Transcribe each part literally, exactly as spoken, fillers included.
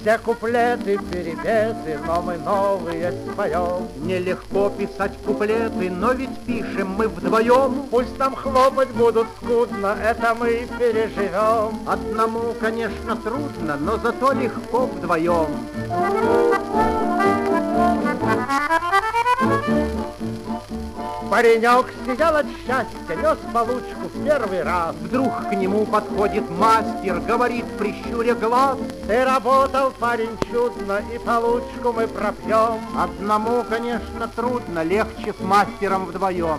Все куплеты перепеты, но мы новые споем. Нелегко писать куплеты, но ведь пишем мы вдвоем. Пусть нам хлопать будут скудно, это мы переживем. Одному, конечно, трудно, но зато легко вдвоем. Паренек сиял от счастья, нес получку в первый раз. Вдруг к нему подходит мастер, говорит, прищуря глаз: ты работал, парень, чудно, и получку мы пропьем. Одному, конечно, трудно, легче с мастером вдвоем.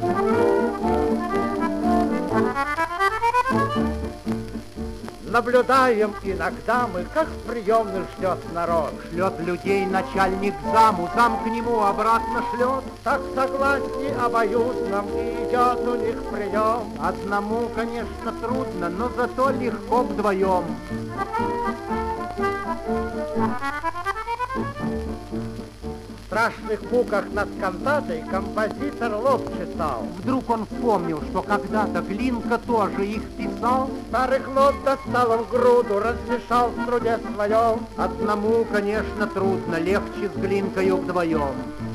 Наблюдаем иногда мы, как в приемных ждет народ. Шлет людей начальник заму, зам к нему обратно шлет. Так согласней обоюдном и идет у них прием. Одному, конечно, трудно, но зато легко вдвоем. В страшных муках над кантатой композитор лоб чесал. Вдруг он вспомнил, что когда-то Глинка тоже их писал. Старых нот достал он груду, размешал в труде своем. Одному, конечно, трудно, легче с Глинкою вдвоем.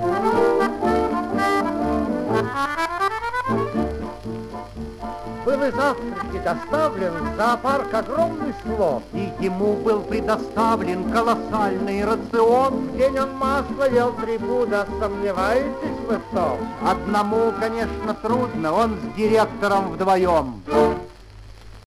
Был из Африки доставлен в зоопарк огромный слон. И ему был предоставлен колоссальный рацион. В день он масло ел три пуда, сомневаетесь вы в том? Одному, конечно, трудно, он с директором вдвоем.